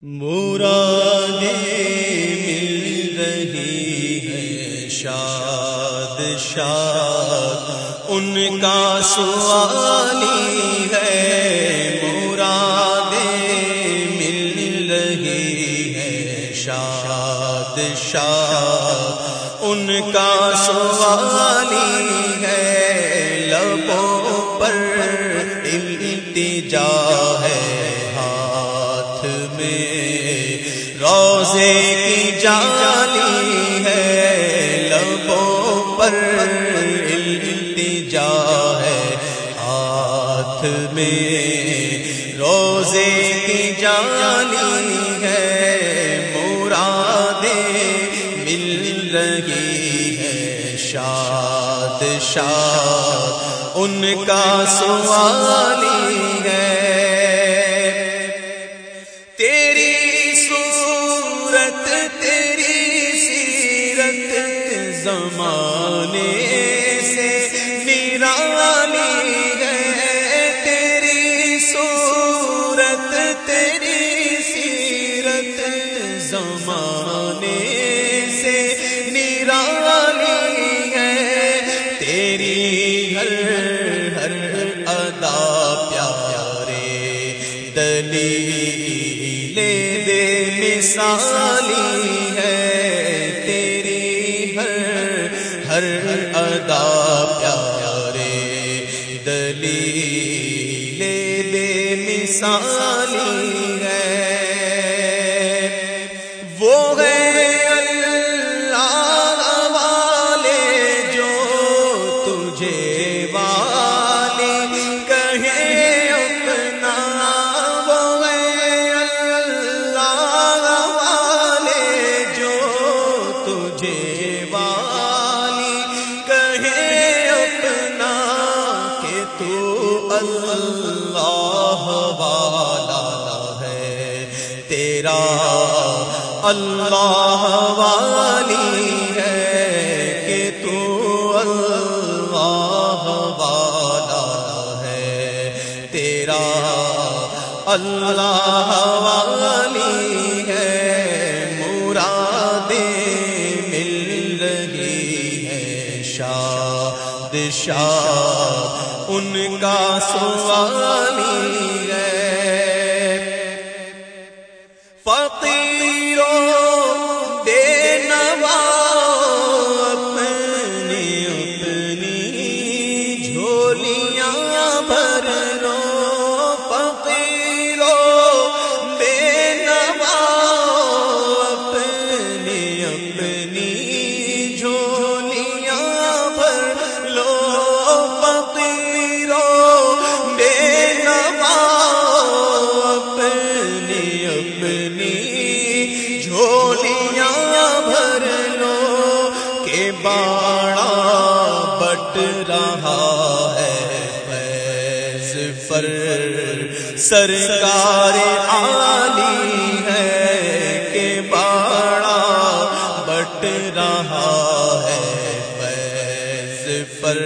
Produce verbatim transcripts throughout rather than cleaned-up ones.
مرادیں مل رہی ہے شاد شاد ان کا سوالی ہے، مرادیں مل رہی ہے شاد شاد ان کا سوالی ہے، لبوں پر التجا ہے، روزے کی جالی ہے، لبوں پر التجا ہے، ہاتھ میں روزے کی جالی ہے، مرادیں مل رہی ہے شاد شاد ان کا سوالی ہے، زمانے سے نرالی ہے، تیری صورت تیری سیرت زمانے سے نرالی ہے، تیری ہر ہر ادا پیارے دلیل دے مثالی ہے، ہر ادا پیارے دلیل دے مثالی ہے، وہ ہے اللہ والے جو تجھے والی کہے اپنا، وہ ہے اللہ والے جو تجھے اللہ والا ہے، تیرا اللہ والی ہے کہ تو اللہ والا ہے، تیرا اللہ والی ہے، مرادیں مل رہی ہے شاد شاد ان کا سوالی ہے، فقیروں بے نوا اپنی اپنی جھولیاں بھر لو، فقیروں بے نوا اپنی اپنی جھولیاں بھر لو، باڑا بٹ رہا ہے فیض پر سرکار عالی ہے، کہ باڑا بٹ رہا ہے فیض پر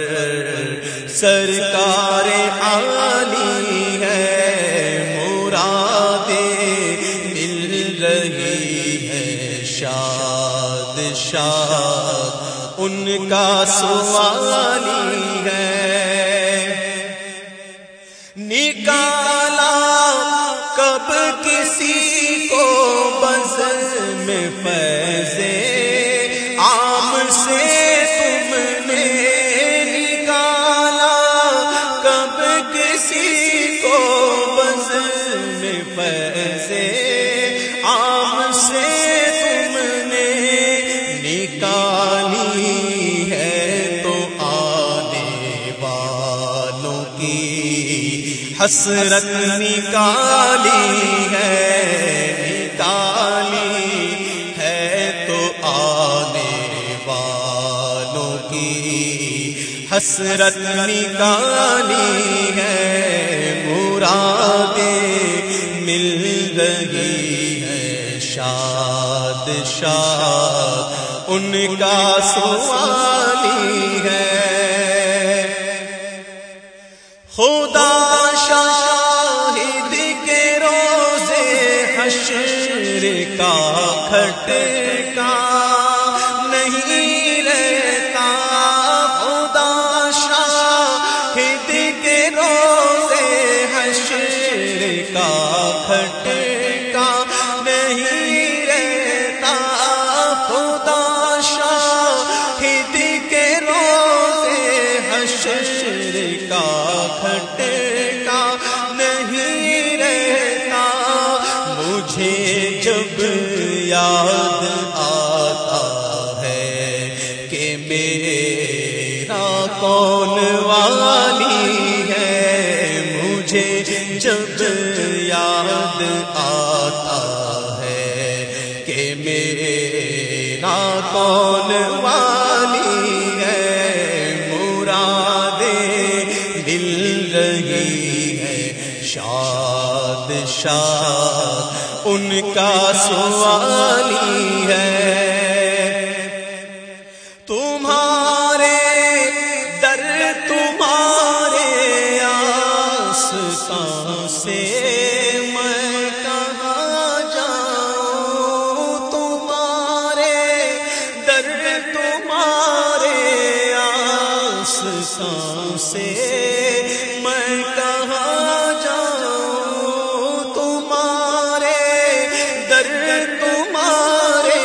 سرکار عالی ہے، مرادیں مل رہی ہے شاد شاد ان کا سوالی ہے، نکالا کب کسی کو بزم میں فیض عام سے تم نے، نکالا کب کسی کو بزم میں فیض عام سے تم نے نکالی ہے، تو آنے والوں کی حسرت نکالی ہے، نکالی ہے تو آنے والوں کی حسرت نکالی ہے، مرادیں مل رہی ہے شاد شاد ان کا سوالی ہے، خدا شاہد کے روزے حشر حشر کا کھٹکا نہیں رہتا خدا شاہد کے روزے حشر کا کھٹکا نہیں رہتا خدا شاہد کے روزے حشر کا کھٹکا نہیں رہتا مجھے جب یاد آتا ہے کہ میرا کون والی ہے مجھے جب یاد آتا ہے کہ میرا کون والی ہے مراد دل رہی ہے شاد شاد ان کا سوالی ہے تمہارے در تمہارے آستان سے میں کہاں جاؤں تمہارے در تمہارے آستان سے میں کہاں جاؤں تمہارے در تمہارے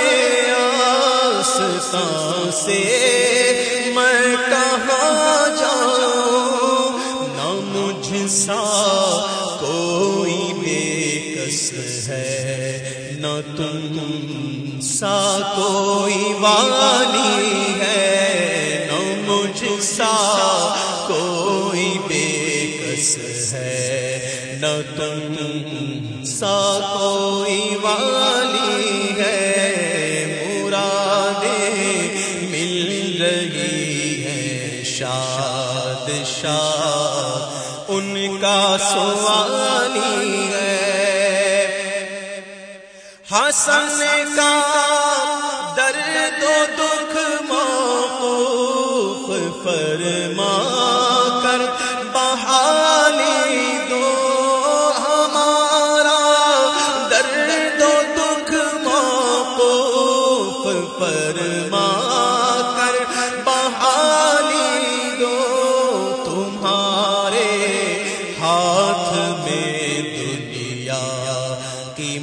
آستان سے میں کہاں جاؤں نہ مجھ سا کوئی بے کس ہے نہ تم سا کوئی والی ہے نہ مجھ سا کوئی بے کس ہے نہ تم سا کوئی والی ہے مرادیں مل رہی ہے شاد شاد ان کا سوالی ہے حسن کا درد و دکھ موقوف فرما کر بحالی دو ہمارا درد و دکھ موقوف فرما کر بحالی دو تمہارے ہاتھ میں دنیا کی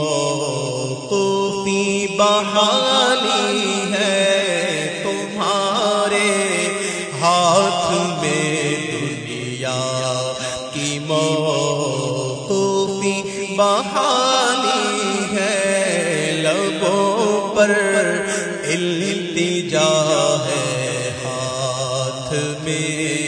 موقوفی بحالی ہے تمہارے ہاتھ میں دنیا کی موقوفی بحالی ہے لبوں پر التجا ہے ہاتھ میں